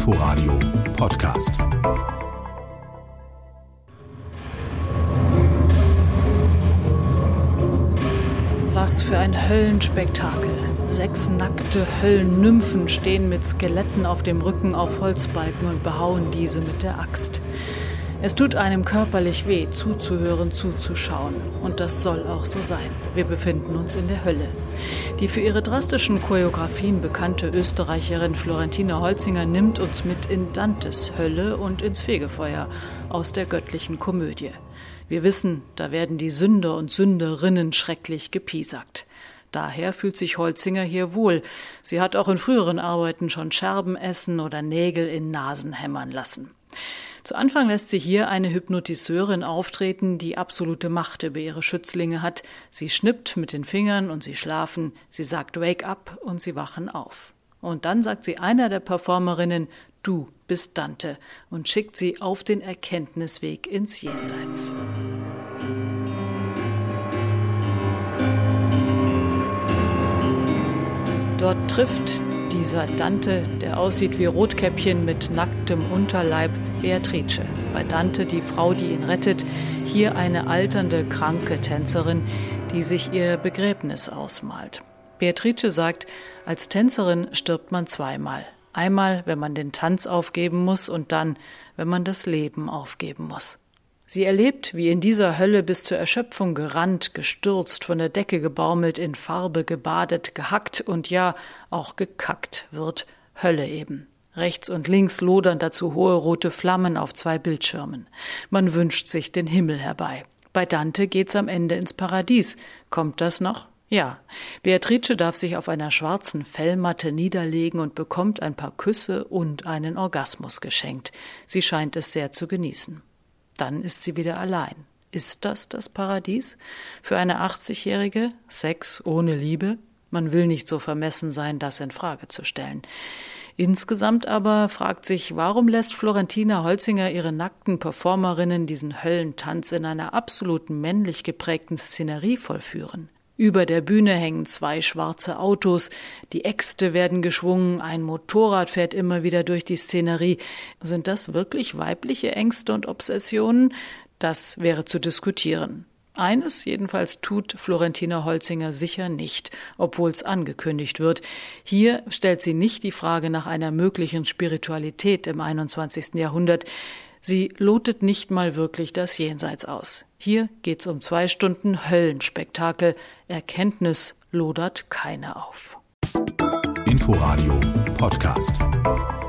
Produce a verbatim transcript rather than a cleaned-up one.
Inforadio Podcast. Was für ein Höllenspektakel. Sechs nackte Höllennymphen stehen mit Skeletten auf dem Rücken auf Holzbalken und behauen diese mit der Axt. Es tut einem körperlich weh, zuzuhören, zuzuschauen. Und das soll auch so sein. Wir befinden uns in der Hölle. Die für ihre drastischen Choreografien bekannte Österreicherin Florentina Holzinger nimmt uns mit in Dantes Hölle und ins Fegefeuer aus der göttlichen Komödie. Wir wissen, da werden die Sünder und Sünderinnen schrecklich gepiesackt. Daher fühlt sich Holzinger hier wohl. Sie hat auch in früheren Arbeiten schon Scherben essen oder Nägel in Nasen hämmern lassen. Zu Anfang lässt sie hier eine Hypnotiseurin auftreten, die absolute Macht über ihre Schützlinge hat. Sie schnippt mit den Fingern und sie schlafen, sie sagt Wake up und sie wachen auf. Und dann sagt sie einer der Performerinnen, du bist Dante, und schickt sie auf den Erkenntnisweg ins Jenseits. Dort trifft dieser Dante, der aussieht wie Rotkäppchen mit nacktem Unterleib, Beatrice. Bei Dante die Frau, die ihn rettet, hier eine alternde, kranke Tänzerin, die sich ihr Begräbnis ausmalt. Beatrice sagt, als Tänzerin stirbt man zweimal. Einmal, wenn man den Tanz aufgeben muss, und dann, wenn man das Leben aufgeben muss. Sie erlebt, wie in dieser Hölle bis zur Erschöpfung gerannt, gestürzt, von der Decke gebaumelt, in Farbe gebadet, gehackt und ja, auch gekackt wird. Hölle eben. Rechts und links lodern dazu hohe rote Flammen auf zwei Bildschirmen. Man wünscht sich den Himmel herbei. Bei Dante geht's am Ende ins Paradies. Kommt das noch? Ja. Beatrice darf sich auf einer schwarzen Fellmatte niederlegen und bekommt ein paar Küsse und einen Orgasmus geschenkt. Sie scheint es sehr zu genießen. Dann ist sie wieder allein. Ist das das Paradies? Für eine achtzigjährige? Sex ohne Liebe? Man will nicht so vermessen sein, das in Frage zu stellen. Insgesamt aber fragt sich, warum lässt Florentina Holzinger ihre nackten Performerinnen diesen Höllentanz in einer absolut männlich geprägten Szenerie vollführen? Über der Bühne hängen zwei schwarze Autos, die Äxte werden geschwungen, ein Motorrad fährt immer wieder durch die Szenerie. Sind das wirklich weibliche Ängste und Obsessionen? Das wäre zu diskutieren. Eines jedenfalls tut Florentina Holzinger sicher nicht, obwohl es angekündigt wird. Hier stellt sie nicht die Frage nach einer möglichen Spiritualität im einundzwanzigsten Jahrhundert. Sie lotet nicht mal wirklich das Jenseits aus. Hier geht's um zwei Stunden Höllenspektakel. Erkenntnis lodert keine auf. Inforadio Podcast.